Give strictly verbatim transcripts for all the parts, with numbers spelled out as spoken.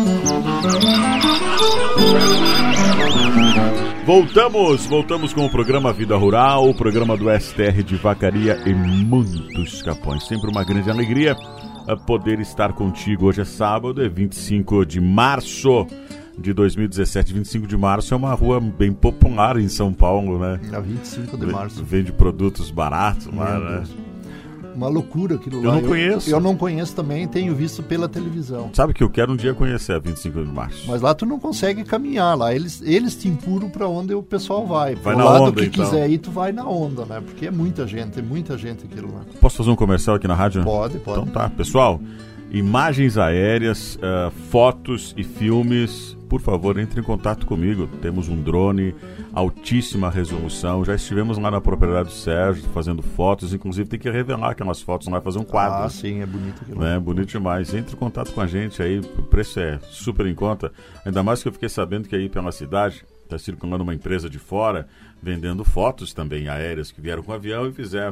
Voltamos, voltamos com o programa Vida Rural, o programa do S T R de Vacaria e muitos capões. Sempre uma grande alegria poder estar contigo. Hoje é sábado, é vinte e cinco de março de dois mil e dezessete. vinte e cinco de março é uma rua bem popular em São Paulo, né? É vinte e cinco de março. Vende produtos baratos lá, né? Uma loucura aquilo lá. Eu não eu, conheço. Eu não conheço também, tenho visto pela televisão. Sabe que eu quero um dia conhecer a vinte e cinco de março. Mas lá tu não consegue caminhar lá. Eles, eles te empurram para onde o pessoal vai. Vai Pro na lado onda, que então. quiser ir, tu vai na onda, né? Porque é muita gente, é muita gente aquilo lá. Posso fazer um comercial aqui na rádio? Pode, pode. Então tá, pessoal. Imagens aéreas, uh, fotos e filmes, por favor, entre em contato comigo. Temos um drone, altíssima resolução. Já estivemos lá na propriedade do Sérgio fazendo fotos. Inclusive tem que revelar aquelas fotos lá, fazer um quadro. Ah, sim, é bonito aquilo. É bonito demais. Entre em contato com a gente aí, o preço é super em conta. Ainda mais que eu fiquei sabendo que aí pela cidade está circulando uma empresa de fora vendendo fotos também aéreas que vieram com avião e fizeram.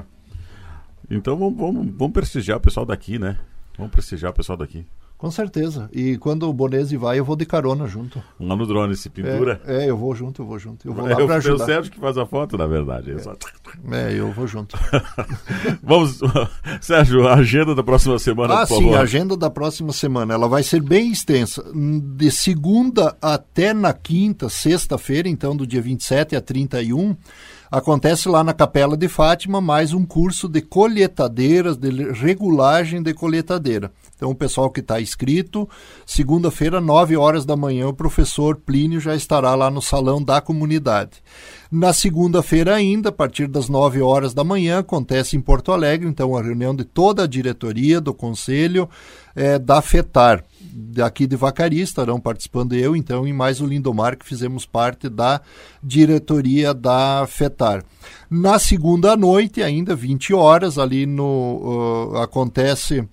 Então vamos, vamos, vamos prestigiar o pessoal daqui, né? Vamos prestigiar o pessoal daqui. Com certeza. E quando o Bonese vai, eu vou de carona junto. Lá no drone, se pendura? É, é eu vou junto, eu vou junto. Eu vou é, lá para ajudar. É o Sérgio que faz a foto, na verdade. É, só... é eu vou junto. Vamos, Sérgio, a agenda da próxima semana, ah, por favor. sim, a agenda da próxima semana. Ela vai ser bem extensa. De segunda até na quinta, sexta-feira, então, do dia vinte e sete a trinta e um, acontece lá na Capela de Fátima mais um curso de colheitadeiras, de regulagem de colheitadeira. Então, o pessoal que está inscrito, segunda-feira, nove horas da manhã, o professor Plínio já estará lá no salão da comunidade. Na segunda-feira ainda, a partir das nove horas da manhã, acontece em Porto Alegre, então, a reunião de toda a diretoria do Conselho é, da FETAR. Daqui de Vacaria estarão participando eu, então, e mais o Lindomar, que fizemos parte da diretoria da FETAR. Na segunda noite, ainda, vinte horas, ali no uh, acontece...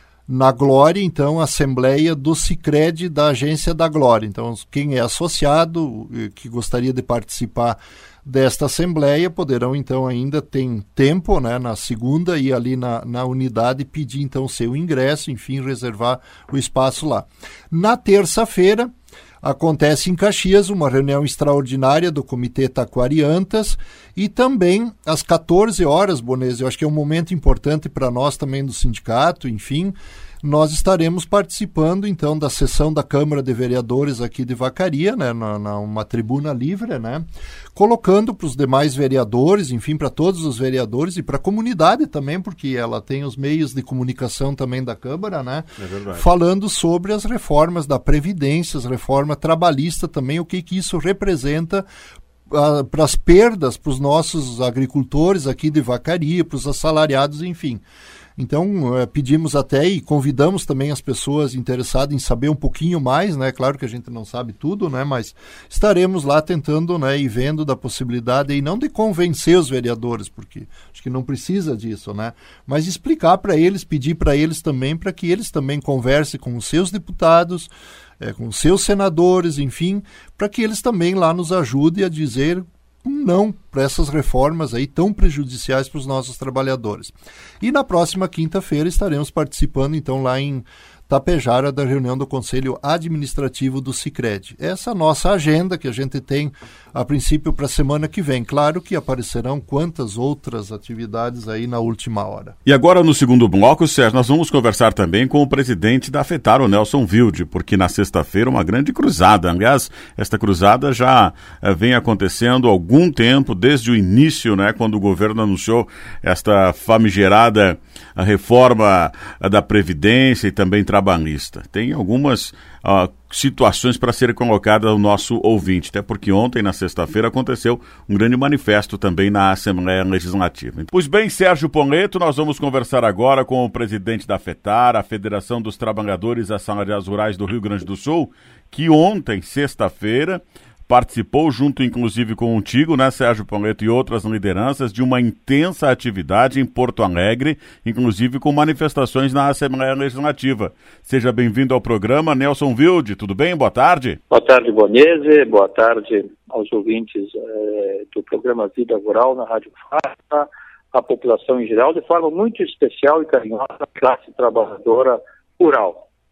Na Glória, então, a Assembleia do Sicredi da Agência da Glória. Então, quem é associado, que gostaria de participar desta Assembleia, poderão, então, ainda tem tempo, né, na segunda, ir ali na, na unidade pedir, então, seu ingresso, enfim, reservar o espaço lá. Na terça-feira, acontece em Caxias uma reunião extraordinária do Comitê Taquariantas e também às quatorze horas, Bonese, eu acho que é um momento importante para nós também do sindicato, enfim, nós estaremos participando então da sessão da Câmara de Vereadores aqui de Vacaria, né, na, na uma tribuna livre, né, colocando para os demais vereadores, enfim, para todos os vereadores e para a comunidade também, porque ela tem os meios de comunicação também da Câmara, né, é verdade. Falando sobre as reformas da Previdência, as reformas trabalhistas também, o que, que isso representa uh, para as perdas para os nossos agricultores aqui de Vacaria, para os assalariados, enfim. Então, eh, pedimos até e convidamos também as pessoas interessadas em saber um pouquinho mais, né? Claro que a gente não sabe tudo, né? Mas estaremos lá tentando, né? E vendo da possibilidade, e não de convencer os vereadores, porque acho que não precisa disso, né? Mas explicar para eles, pedir para eles também, para que eles também conversem com os seus deputados, eh, com os seus senadores, enfim, para que eles também lá nos ajudem a dizer um não para essas reformas aí tão prejudiciais para os nossos trabalhadores. E na próxima quinta-feira estaremos participando então lá em Tapejara da reunião do Conselho Administrativo do Sicredi. Essa é a nossa agenda que a gente tem a princípio para a semana que vem. Claro que aparecerão quantas outras atividades aí na última hora. E agora no segundo bloco, Sérgio, nós vamos conversar também com o presidente da FETAR, o Nelson Wilde, porque na sexta-feira uma grande cruzada. Aliás, esta cruzada já eh, vem acontecendo há algum tempo, desde o início, né, quando o governo anunciou esta famigerada reforma da Previdência e também trabalhista. Tem algumas uh, situações para serem colocadas ao nosso ouvinte, até porque ontem, na sexta-feira, aconteceu um grande manifesto também na Assembleia Legislativa. Pois bem, Sérgio Poleto, nós vamos conversar agora com o presidente da FETAR, a Federação dos Trabalhadores Assalariados Rurais do Rio Grande do Sul, que ontem, sexta-feira, participou, junto inclusive contigo, né, Sérgio Poleto, e outras lideranças, de uma intensa atividade em Porto Alegre, inclusive com manifestações na Assembleia Legislativa. Seja bem-vindo ao programa, Nelson Wilde, tudo bem? Boa tarde. Boa tarde, Bonese, boa tarde aos ouvintes eh, do programa Vida Rural na Rádio Fátima, a população em geral, de forma muito especial e carinhosa, a classe trabalhadora rural.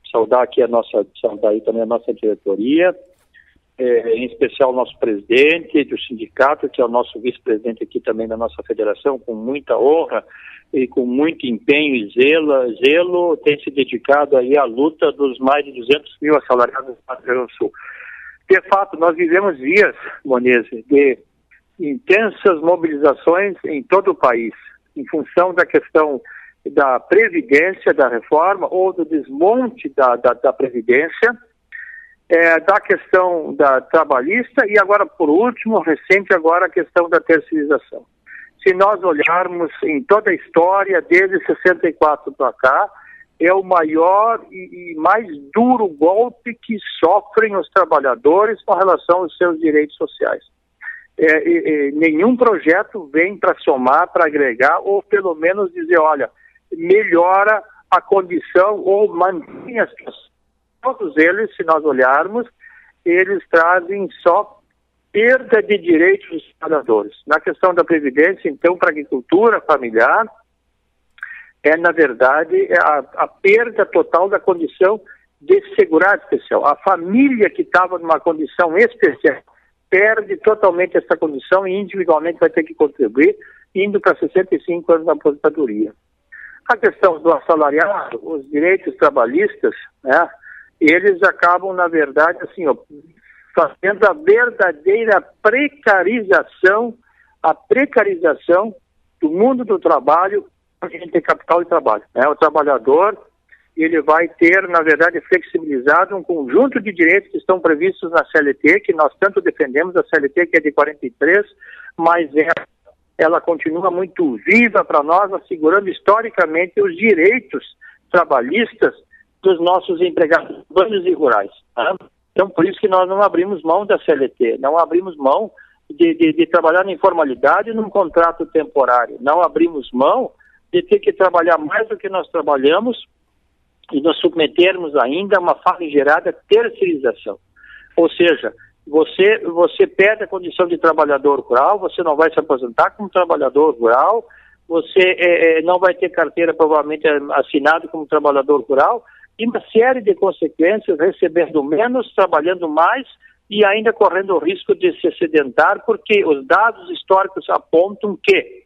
saudar aqui a nossa, saudar aí também a nossa diretoria, é, em especial o nosso presidente do sindicato, que é o nosso vice-presidente aqui também da nossa federação, com muita honra e com muito empenho e zelo, zelo tem se dedicado aí à luta dos mais de duzentos mil assalariados do Rio Grande do Sul. De fato, nós vivemos dias, Monese, de intensas mobilizações em todo o país, em função da questão da Previdência, da reforma ou do desmonte da, da, da Previdência, é, da questão da trabalhista e agora, por último, recente agora, a questão da terceirização. Se nós olharmos em toda a história, desde sessenta e quatro para cá, é o maior e, e mais duro golpe que sofrem os trabalhadores com relação aos seus direitos sociais. É, e, e, nenhum projeto vem para somar, para agregar, ou pelo menos dizer, olha, melhora a condição ou mantém as pessoas. Todos eles, se nós olharmos, eles trazem só perda de direitos dos trabalhadores. Na questão da Previdência, então, para a agricultura familiar, é, na verdade, a, a perda total da condição de segurado especial. A família que estava numa condição especial perde totalmente essa condição e individualmente vai ter que contribuir, indo para sessenta e cinco anos da aposentadoria. A questão do assalariado, os direitos trabalhistas, né, eles acabam, na verdade, assim, ó, fazendo a verdadeira precarização, a precarização do mundo do trabalho, entre capital e trabalho. Né? O trabalhador, ele vai ter, na verdade, flexibilizado um conjunto de direitos que estão previstos na C L T, que nós tanto defendemos, a C L T que é de quarenta e três, mas ela, ela continua muito viva para nós, assegurando historicamente os direitos trabalhistas dos nossos empregados urbanos e rurais. Tá? Então, por isso que nós não abrimos mão da C L T, não abrimos mão de, de, de trabalhar na informalidade num contrato temporário, não abrimos mão de ter que trabalhar mais do que nós trabalhamos e nos submetermos ainda a uma famigerada terceirização. Ou seja, você, você perde a condição de trabalhador rural, você não vai se aposentar como trabalhador rural, você é, não vai ter carteira provavelmente assinado como trabalhador rural, e uma série de consequências, recebendo menos, trabalhando mais e ainda correndo o risco de se acidentar, porque os dados históricos apontam que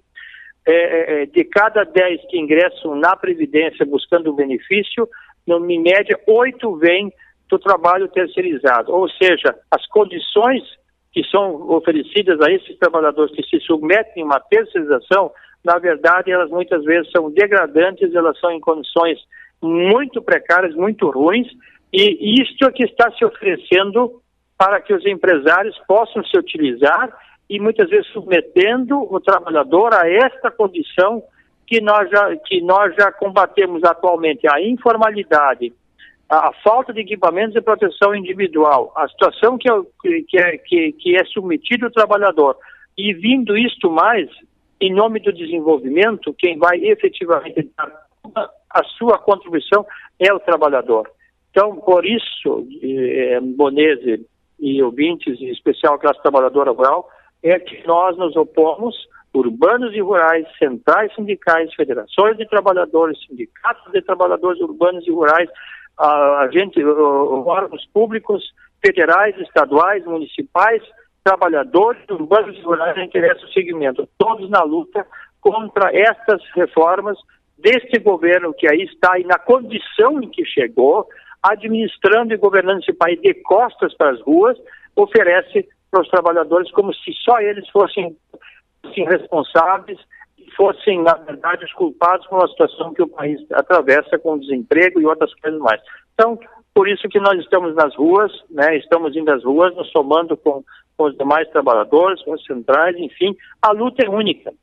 é, de cada dez que ingressam na Previdência buscando o benefício, em média, oito vêm do trabalho terceirizado. Ou seja, as condições que são oferecidas a esses trabalhadores que se submetem a uma terceirização, na verdade, elas muitas vezes são degradantes, elas são em condições muito precárias, muito ruins, e isto é que está se oferecendo para que os empresários possam se utilizar e muitas vezes submetendo o trabalhador a esta condição que nós já, que nós já combatemos atualmente, a informalidade, a, a falta de equipamentos de proteção individual, a situação que é, que é, que, que é submetido o trabalhador, e vindo isto mais, em nome do desenvolvimento, quem vai efetivamente dar a sua contribuição é o trabalhador. Então, por isso, eh, Monese e ouvintes, em especial a classe trabalhadora rural, é que nós nos opomos, urbanos e rurais, centrais sindicais, federações de trabalhadores, sindicatos de trabalhadores urbanos e rurais, a, a gente, órgãos públicos, federais, estaduais, municipais, trabalhadores urbanos e rurais que interessam o segmento, todos na luta contra estas reformas deste governo que aí está e na condição em que chegou, administrando e governando esse país de costas para as ruas, oferece para os trabalhadores como se só eles fossem, fossem responsáveis e fossem, na verdade, os culpados por uma situação que o país atravessa com desemprego e outras coisas mais. Então, por isso que nós estamos nas ruas, né, estamos indo às ruas, nos somando com, com os demais trabalhadores, com os centrais, enfim, a luta é única.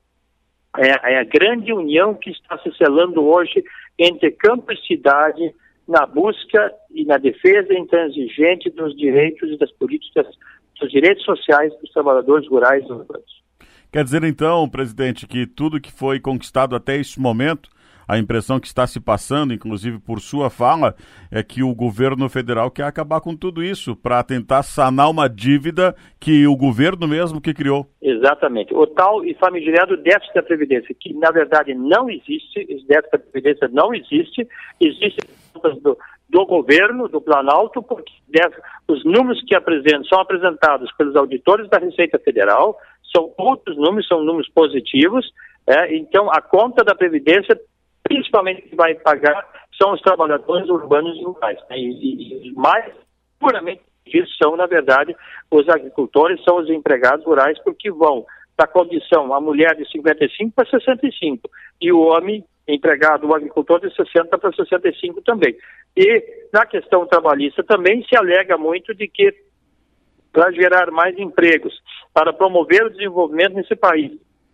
É, é a grande união que está se selando hoje entre campo e cidade na busca e na defesa intransigente dos direitos e das políticas, dos direitos sociais dos trabalhadores rurais e urbanos. Quer dizer, então, presidente, que tudo que foi conquistado até este momento, a impressão que está se passando, inclusive por sua fala, é que o governo federal quer acabar com tudo isso para tentar sanar uma dívida que o governo mesmo que criou. Exatamente. O tal e famigerado déficit da Previdência, que na verdade não existe, esse déficit da Previdência não existe, existe do, do governo, do Planalto, porque deve, os números que apresentam são apresentados pelos auditores da Receita Federal, são outros números, são números positivos, é, então a conta da Previdência, principalmente que vai pagar, são os trabalhadores urbanos e rurais, né, e, e mais puramente disso são, na verdade, os agricultores, são os empregados rurais, porque vão da condição, a mulher de cinquenta e cinco para sessenta e cinco, e o homem empregado, o agricultor de sessenta para sessenta e cinco também. E na questão trabalhista também se alega muito de que para gerar mais empregos, para promover o desenvolvimento nesse país,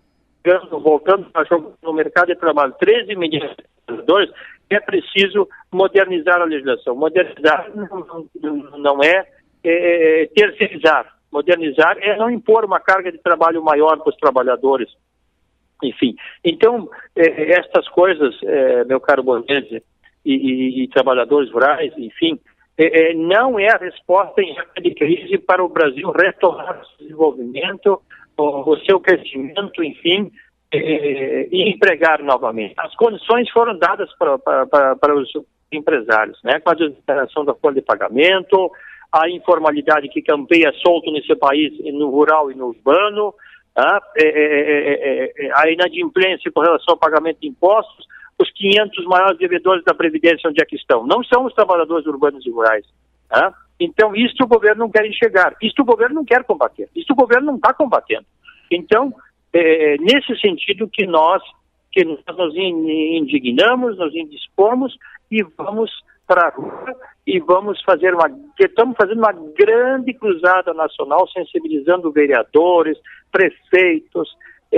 voltando no mercado de trabalho, treze milhões de trabalhadores, é preciso modernizar a legislação. Modernizar não, não, não é, é terceirizar. Modernizar é não impor uma carga de trabalho maior para os trabalhadores. Enfim, então, eh, estas coisas, eh, meu caro Borghese, e, e, e trabalhadores rurais, enfim, eh, eh, não é a resposta em época de crise para o Brasil retomar o seu desenvolvimento, o, o seu crescimento, enfim, eh, e empregar novamente. As condições foram dadas para, para, para, para os empresários, né, com a desoneração da folha de pagamento, a informalidade que campeia solto nesse país, no rural e no urbano, Ah, é, é, é, é, a inadimplência com relação ao pagamento de impostos, os quinhentos maiores devedores da Previdência, onde é que estão? Não são os trabalhadores urbanos e rurais. Ah? Então, isto o governo não quer enxergar, isto o governo não quer combater, isto o governo não está combatendo. Então, é nesse sentido que nós, que nós nos indignamos, nos indispomos e vamos para a rua e vamos fazer uma, estamos fazendo uma grande cruzada nacional, sensibilizando vereadores, prefeitos, é,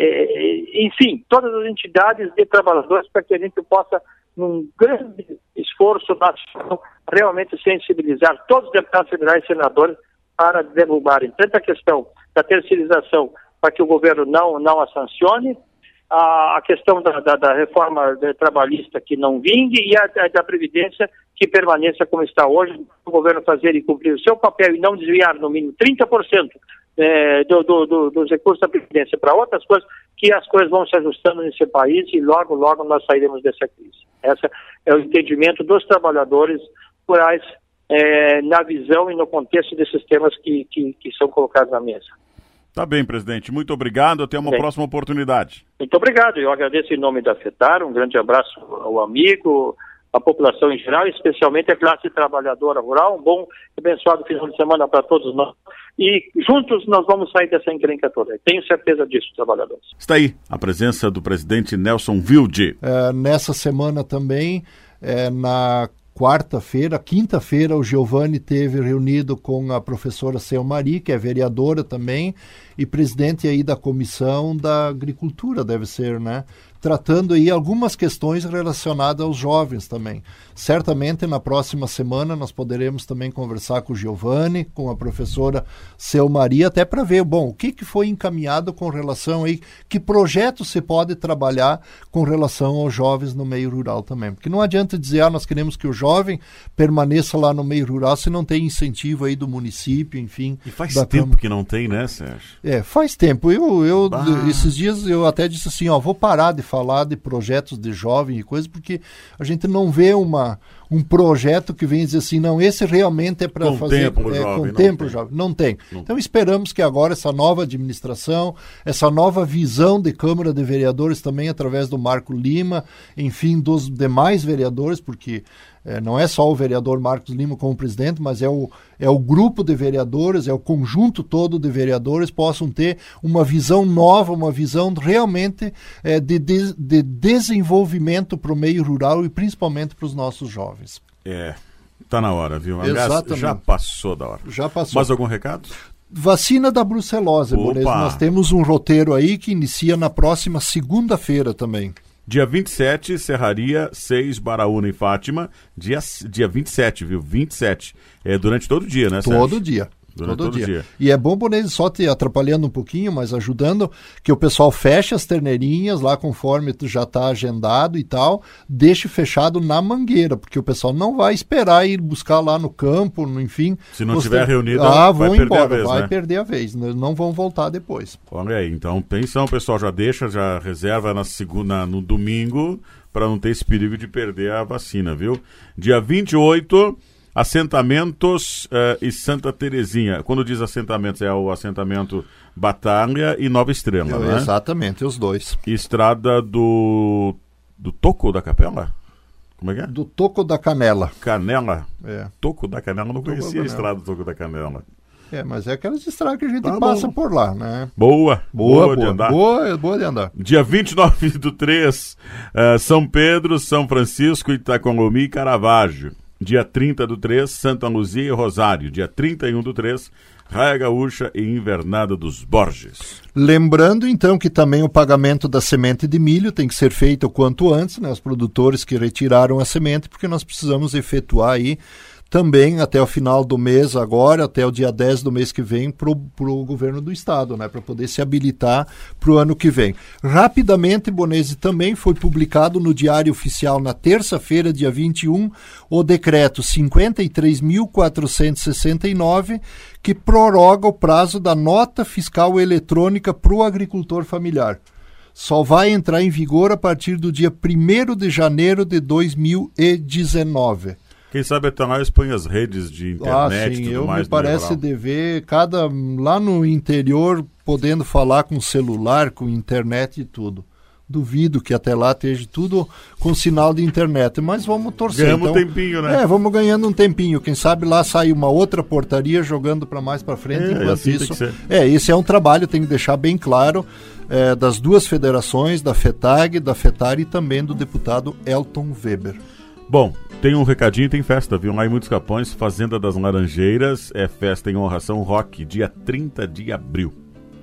é, enfim, todas as entidades de trabalhadores para que a gente possa, num grande esforço nacional, realmente sensibilizar todos os deputados federais e senadores para derrubarem tanto a questão da terceirização para que o governo não, não a sancione, a questão da, da, da reforma trabalhista que não vingue e a, a da Previdência que permaneça como está hoje, o governo fazer e cumprir o seu papel e não desviar no mínimo trinta por cento é, do, do, do, dos recursos da Previdência para outras coisas, que as coisas vão se ajustando nesse país e logo, logo nós sairemos dessa crise. Esse é o entendimento dos trabalhadores rurais é, na visão e no contexto desses temas que, que, que são colocados na mesa. Tá bem, presidente. Muito obrigado. Até uma bem. próxima oportunidade. Muito obrigado. Eu agradeço em nome da FETAR. Um grande abraço ao amigo, à população em geral, especialmente à classe trabalhadora rural. Um bom e abençoado final de semana para todos nós. E juntos nós vamos sair dessa encrenca toda. Tenho certeza disso, trabalhadores. Está aí a presença do presidente Nelson Wilde. É, nessa semana também, é, na quarta-feira, quinta-feira, o Giovanni teve reunido com a professora Selmari, que é vereadora também, e presidente aí da Comissão da Agricultura, deve ser, né? Tratando aí algumas questões relacionadas aos jovens também. Certamente na próxima semana nós poderemos também conversar com o Giovanni, com a professora Selmari, até para ver, bom, o que, que foi encaminhado com relação aí, que projeto se pode trabalhar com relação aos jovens no meio rural também. Porque não adianta dizer, ah, nós queremos que o jovem permaneça lá no meio rural se não tem incentivo aí do município, enfim. E faz tempo Câmara. que não tem, né, Sérgio? É, faz tempo. Eu, eu esses dias eu até disse assim, ó, vou parar de falar de projetos de jovem e coisas, porque a gente não vê uma, um projeto que venha dizer assim, não, esse realmente é para fazer... Contempla o é, jovem. Contempla o jovem. Não tem. Não. Então esperamos que agora essa nova administração, essa nova visão de Câmara de Vereadores também através do Marco Lima, enfim, dos demais vereadores, porque é, não é só o vereador Marcos Lima como presidente, mas é o, é o grupo de vereadores, é o conjunto todo de vereadores possam ter uma visão nova, uma visão realmente é, de, de, de desenvolvimento para o meio rural e principalmente para os nossos jovens. É, tá na hora, viu? Aliás, Exatamente. Já passou da hora. Já passou. Mais algum recado? Vacina da brucelose, Borges. Nós temos um roteiro aí que inicia na próxima segunda-feira também. Dia vinte e sete, Serraria, seis, Baraúna e Fátima. Dia, dia vinte e sete, viu? vinte e sete. É durante todo o dia, né, Sérgio? Todo dia. Durante todo, todo dia. dia. E é bom, Bonese, só te atrapalhando um pouquinho, mas ajudando, que o pessoal feche as terneirinhas lá conforme tu já está agendado e tal, deixe fechado na mangueira, porque o pessoal não vai esperar ir buscar lá no campo, no, enfim. Se não você... tiver reunido, ah, vai vão perder embora, a vez, vai né? perder a vez, não vão voltar depois. Olha aí, então atenção, pessoal, já deixa, já reserva na segunda, no domingo, para não ter esse perigo de perder a vacina, viu? Dia vinte e oito, assentamentos uh, e Santa Terezinha. Quando diz assentamentos, é o assentamento Batalha e Nova Estrela, Eu, né? Exatamente, os dois. Estrada do, do Toco da Capela? Como é que é? Do Toco da Canela. Canela? É. Toco da Canela, eu não Toco conhecia da a estrada do Toco da Canela. É, mas é aquelas estradas que a gente Tá passa bom. por lá, né? Boa, Boa, boa, de boa, andar. boa, boa de andar. Dia vinte e nove do três, uh, São Pedro, São Francisco, Itacolomi e Caravaggio. Dia trinta do três, Santa Luzia e Rosário. Dia trinta e um do três, Raia Gaúcha e Invernada dos Borges. Lembrando, então, que também o pagamento da semente de milho tem que ser feito o quanto antes, né? Os produtores que retiraram a semente, porque nós precisamos efetuar aí também até o final do mês agora, até o dia dez do mês que vem, para o governo do estado, né, para poder se habilitar para o ano que vem. Rapidamente, Bonese, também foi publicado no Diário Oficial na terça-feira, dia vinte e um, o decreto cinquenta e três mil quatrocentos e sessenta e nove, que prorroga o prazo da nota fiscal eletrônica para o agricultor familiar. Só vai entrar em vigor a partir do dia primeiro de janeiro de dois mil e dezenove. Quem sabe até lá expõe as redes de internet ah, e sim, tudo eu mais. Me parece dever, cada, lá no interior, podendo falar com celular, com internet e tudo. Duvido que até lá esteja tudo com sinal de internet, mas vamos torcer. Ganhamos então, um tempinho, né? É, vamos ganhando um tempinho. Quem sabe lá sai uma outra portaria jogando para mais para frente. É, enquanto assim isso, tem que ser. é, esse é um trabalho, tem que deixar bem claro, é, das duas federações, da FETAG, da FETAR e também do deputado Elton Weber. Bom, tem um recadinho e tem festa, viu? Lá em Muitos Capões, Fazenda das Laranjeiras, é festa em honração rock, dia trinta de abril.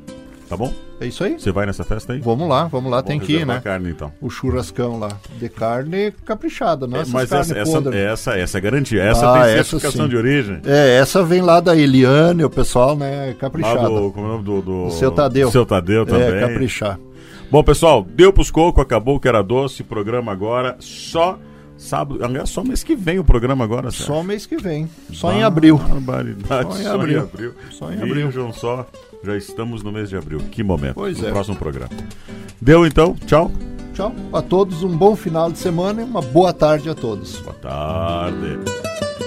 Tá bom? É isso aí? Você vai nessa festa aí? Vamos lá, vamos lá, Bom, tem que ir, né? carne, então. O churrascão lá, de carne caprichada, não É, essas mas carne essa, essa, podre. essa, essa é garantia, essa Ah, tem essa certificação sim. de origem. É, essa vem lá da Eliane, o pessoal, né, Lá caprichada. do, como é o nome do, do... O seu Tadeu. Do seu Tadeu também. É, caprichar. Bom, pessoal, deu pros coco, acabou o que era doce, programa agora só sábado, aliás, só mês que vem o programa agora, Sérgio. Só mês que vem, só em abril. Barbaridade, Só em só abril. em abril. Só em abril. Vejam só, já estamos no mês de abril. Que momento. Pois no é. próximo programa. Deu então, tchau. Tchau a todos, um bom final de semana e uma boa tarde a todos. Boa tarde.